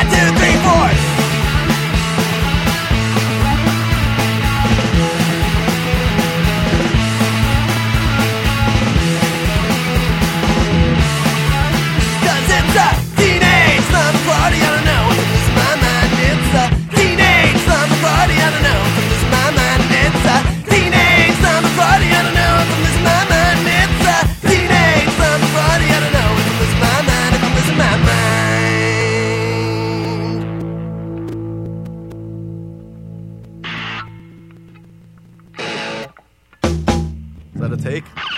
2, 3, 4. Cause it's a teenage slumber party, I don't know, to lose my mind. It's a teenage slumber party, I don't know, to lose my mind. It's a teenage slumber party, I don't know, to lose my mind. It's a teenage slumber party, I don't know, to lose my mind, if I'm losing my mind. Is that a take?